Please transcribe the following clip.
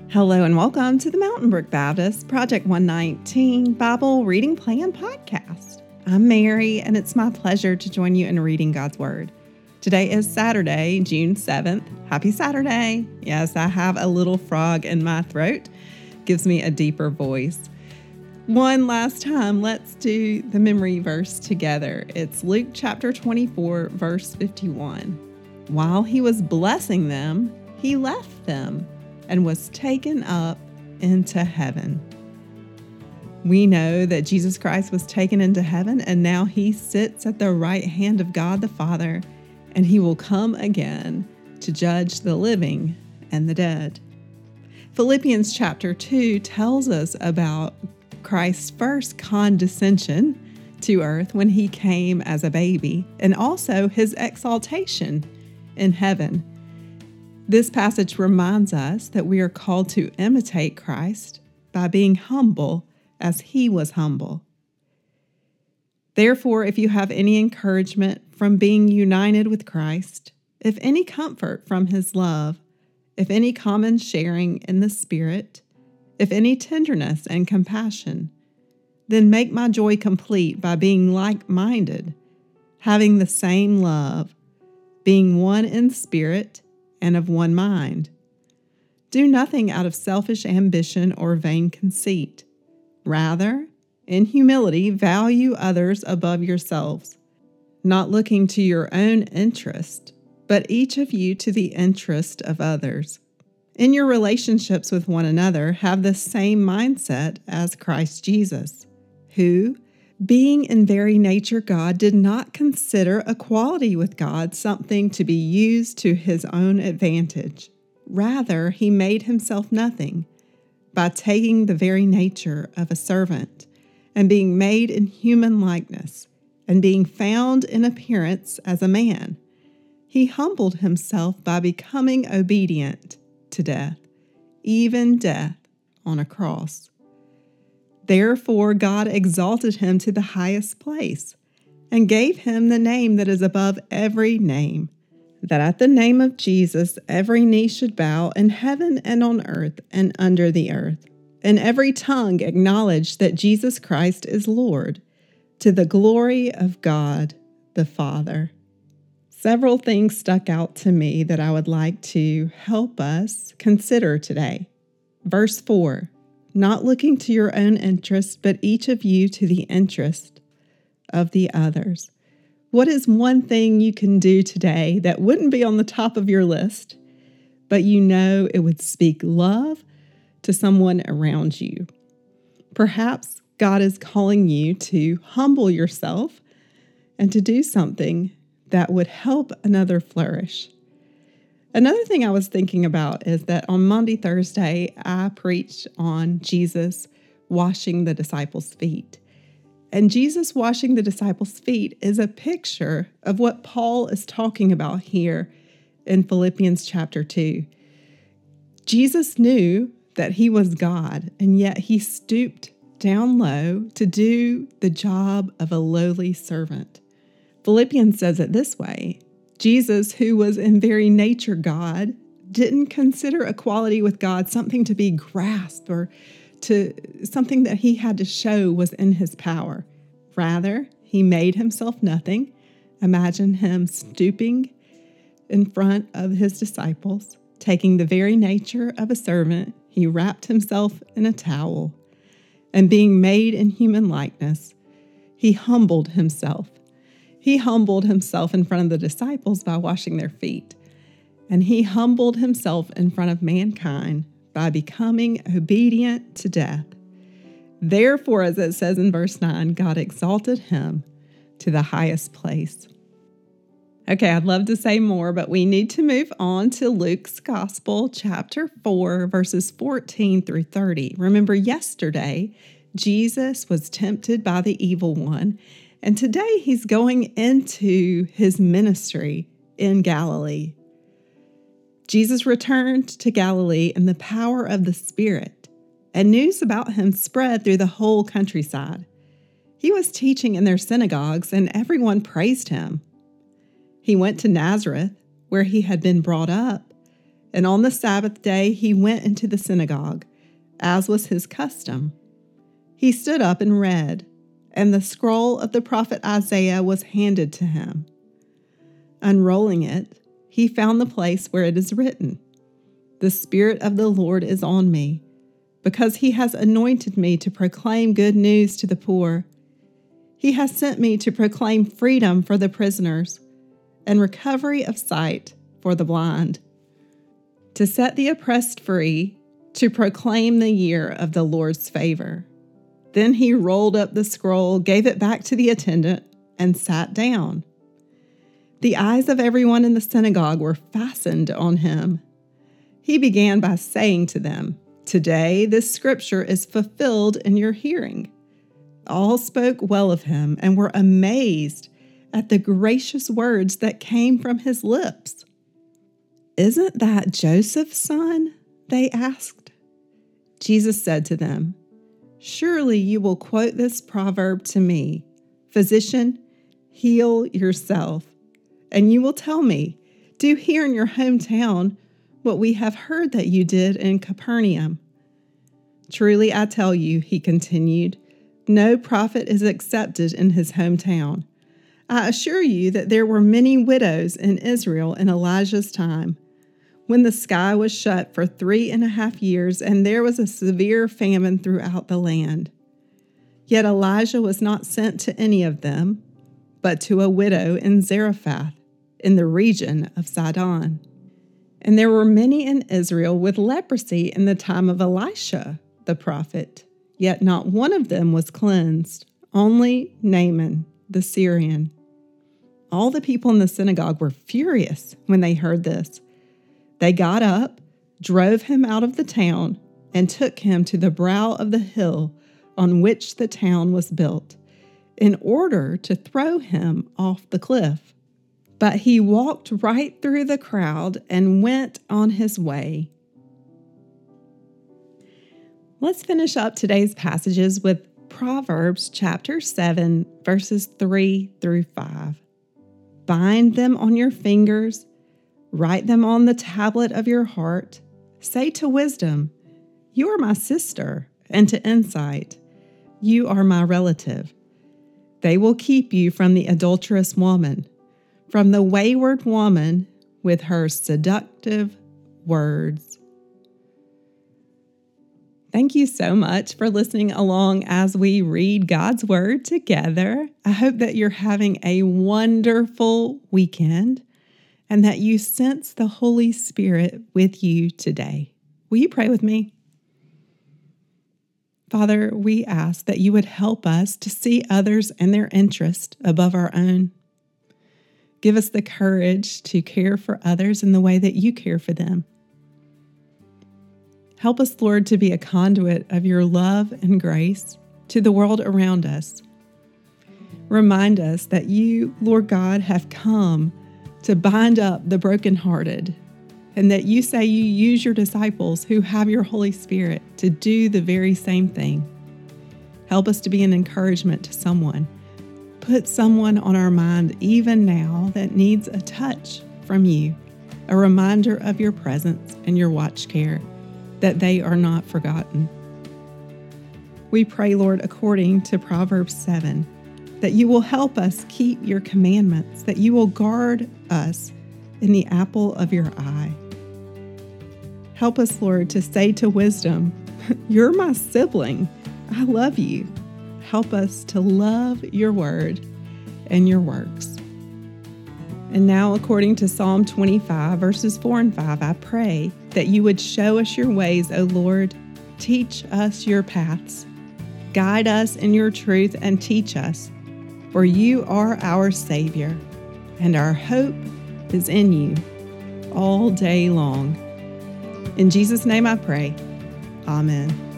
Hello and welcome to the Mountain Brook Baptist Project 119 Bible Reading Plan Podcast. I'm Mary, and it's my pleasure to join you in reading God's Word. Today is Saturday, June 7th. Happy Saturday! Yes, I have a little frog in my throat. Gives me a deeper voice. One last time, let's do the memory verse together. It's Luke chapter 24, verse 51. While he was blessing them, he left them and was taken up into heaven. We know that Jesus Christ was taken into heaven, and now he sits at the right hand of God the Father, and he will come again to judge the living and the dead. Philippians chapter 2 tells us about Christ's first condescension to earth when he came as a baby, and also his exaltation in heaven. This passage reminds us that we are called to imitate Christ by being humble as he was humble. Therefore, if you have any encouragement from being united with Christ, if any comfort from his love, if any common sharing in the Spirit, if any tenderness and compassion, then make my joy complete by being like-minded, having the same love, being one in spirit and of one mind. Do nothing out of selfish ambition or vain conceit. Rather, in humility, value others above yourselves, not looking to your own interest, but each of you to the interest of others. In your relationships with one another, have the same mindset as Christ Jesus, who, being in very nature God, did not consider equality with God something to be used to his own advantage. Rather, he made himself nothing by taking the very nature of a servant and being made in human likeness and being found in appearance as a man. He humbled himself by becoming obedient to death, even death on a cross. Therefore, God exalted him to the highest place and gave him the name that is above every name, that at the name of Jesus every knee should bow in heaven and on earth and under the earth, and every tongue acknowledge that Jesus Christ is Lord, to the glory of God the Father. Several things stuck out to me that I would like to help us consider today. Verse 4. Not looking to your own interest, but each of you to the interest of the others. What is one thing you can do today that wouldn't be on the top of your list, but you know it would speak love to someone around you? Perhaps God is calling you to humble yourself and to do something that would help another flourish. Another thing I was thinking about is that on Maundy Thursday, I preached on Jesus washing the disciples' feet. And Jesus washing the disciples' feet is a picture of what Paul is talking about here in Philippians chapter 2. Jesus knew that he was God, and yet he stooped down low to do the job of a lowly servant. Philippians says it this way: Jesus, who was in very nature God, didn't consider equality with God something to be grasped or to something that he had to show was in his power. Rather, he made himself nothing. Imagine him stooping in front of his disciples, taking the very nature of a servant. He wrapped himself in a towel, and being made in human likeness, he humbled himself. He humbled himself in front of the disciples by washing their feet, and he humbled himself in front of mankind by becoming obedient to death. Therefore, as it says in verse 9, God exalted him to the highest place. Okay, I'd love to say more, but we need to move on to Luke's Gospel, chapter 4, verses 14 through 30. Remember, yesterday, Jesus was tempted by the evil one, and today he's going into his ministry in Galilee. Jesus returned to Galilee in the power of the Spirit, and news about him spread through the whole countryside. He was teaching in their synagogues, and everyone praised him. He went to Nazareth, where he had been brought up, And on the Sabbath day he went into the synagogue, as was his custom. He stood up and read, and the scroll of the prophet Isaiah was handed to him. Unrolling it, he found the place where it is written, "The Spirit of the Lord is on me, because he has anointed me to proclaim good news to the poor. He has sent me to proclaim freedom for the prisoners and recovery of sight for the blind, to set the oppressed free, to proclaim the year of the Lord's favor." Then he rolled up the scroll, gave it back to the attendant, and sat down. The eyes of everyone in the synagogue were fastened on him. He began by saying to them, "Today this scripture is fulfilled in your hearing." All spoke well of him and were amazed at the gracious words that came from his lips. "Isn't that Joseph's son?" they asked. Jesus said to them, "Surely you will quote this proverb to me, 'Physician, heal yourself.' And you will tell me, 'Do here in your hometown what we have heard that you did in Capernaum.' Truly I tell you," he continued, "no prophet is accepted in his hometown. I assure you that there were many widows in Israel in Elijah's time, when the sky was shut for 3.5 years and there was a severe famine throughout the land. Yet Elijah was not sent to any of them, but to a widow in Zarephath, in the region of Sidon. And there were many in Israel with leprosy in the time of Elisha, the prophet, yet not one of them was cleansed, only Naaman, the Syrian." All the people in the synagogue were furious when they heard this. They got up, drove him out of the town, and took him to the brow of the hill on which the town was built, in order to throw him off the cliff. But he walked right through the crowd and went on his way. Let's finish up today's passages with Proverbs chapter 7, verses 3 through 5. "Bind them on your fingers, write them on the tablet of your heart. Say to wisdom, 'You are my sister,' and to insight, 'You are my relative.' They will keep you from the adulterous woman, from the wayward woman with her seductive words." Thank you so much for listening along as we read God's Word together. I hope that you're having a wonderful weekend and that you sense the Holy Spirit with you today. Will you pray with me? Father, we ask that you would help us to see others and their interest above our own. Give us the courage to care for others in the way that you care for them. Help us, Lord, to be a conduit of your love and grace to the world around us. Remind us that you, Lord God, have come to bind up the brokenhearted, and that you say you use your disciples who have your Holy Spirit to do the very same thing. Help us to be an encouragement to someone. Put someone on our mind even now that needs a touch from you, a reminder of your presence and your watch care, that they are not forgotten. We pray, Lord, according to Proverbs 7, that you will help us keep your commandments, that you will guard us in the apple of your eye. Help us, Lord, to say to wisdom, "You're my sibling. I love you." Help us to love your word and your works. And now, according to Psalm 25, verses 4 and 5, I pray that you would show us your ways, O Lord. Teach us your paths. Guide us in your truth and teach us, for you are our Savior, and our hope is in you all day long. In Jesus' name I pray. Amen.